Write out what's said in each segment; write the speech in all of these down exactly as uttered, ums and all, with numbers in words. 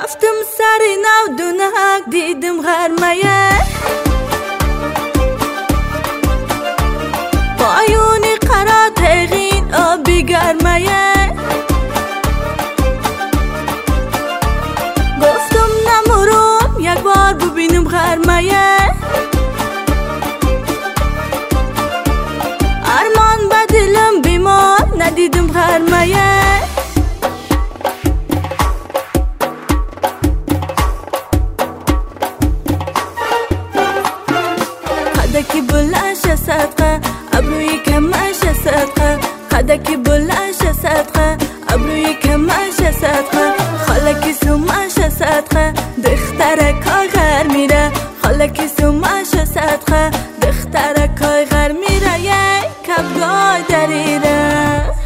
رفتم سری نو دونک دیدم غرمه پایونی قرار تغین آبی گرمه گفتم نمورم یک بار ببینم غرمه ارمان به دلم بیمار ندیدم غرمه قدکی بلش صدقه ابروی کمش صدقه قدکی بلش صدقه ابروی کمش صدقه خالکی سومش صدقه دختر کای غر میره خالکی سومش صدقه دختر کای غر میره یک کبگاه دریره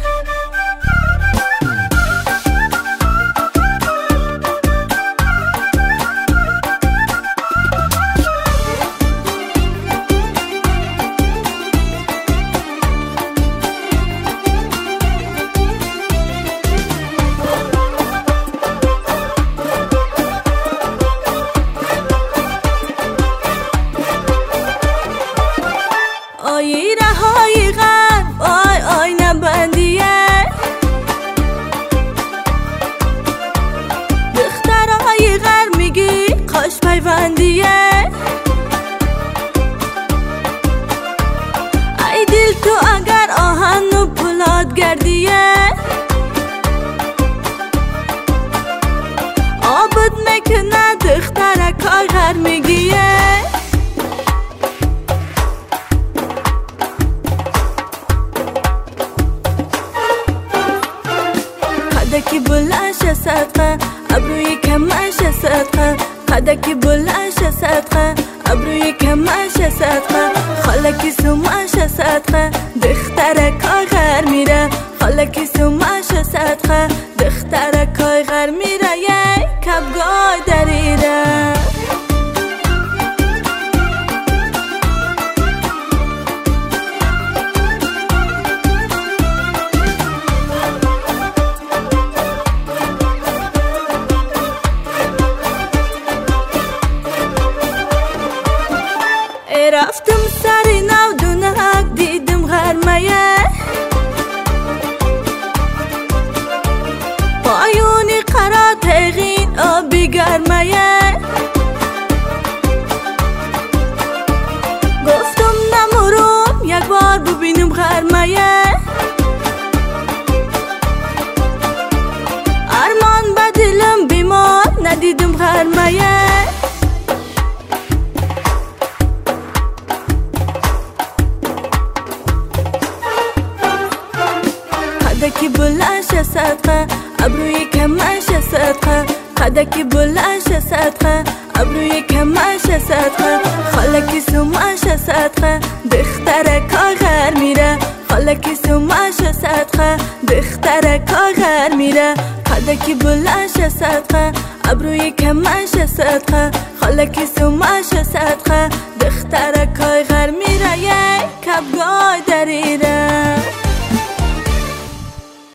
آی رهای غرب آی آی نبندیه دخترهای غرب میگی کاش پیوندیه ای دل تو اگر آهن و پولاد گردیه آبد میکنه دخترکای غرب میگیه قدکی بلش صدقه ابروی کمش صدقه قدکی بلش صدقه ابروی کمش صدقه خالکی سومش صدقه دختر کای غر میره خالکی سومش صدقه دختر کای غر میره یک کبگاه دریره رفتم سری نو دونک دیدم غرمه پایونی قرار تغین آبی گرمه گفتم نمورم یک بار ببینم غرمه ارمان به دلم بیمار ندیدم غرمه قدکی بلش صدقه ابروی کمش صدقه قدکی بلش صدقه ابروی کمش صدقه خالکی سومش صدقه دختر کای غر میره خالکی سومش صدقه دختر کای غر میره قدکی بلش صدقه ابروی کمش صدقه خالکی سومش صدقه دختر کای غر میره یک کبگاه دریره